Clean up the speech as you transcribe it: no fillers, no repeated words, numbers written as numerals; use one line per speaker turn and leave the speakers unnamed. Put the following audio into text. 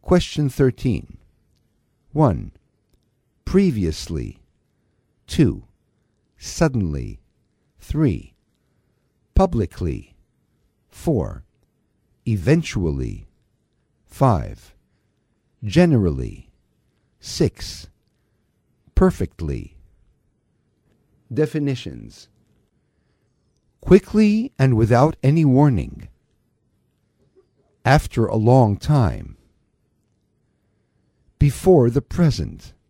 Question 13. 1. Previously. 2. Suddenly. 3. Publicly. 4. Eventually. 5. Generally. 6. Perfectly. Definitions. Quickly and without any warning. After a long time. Before the present.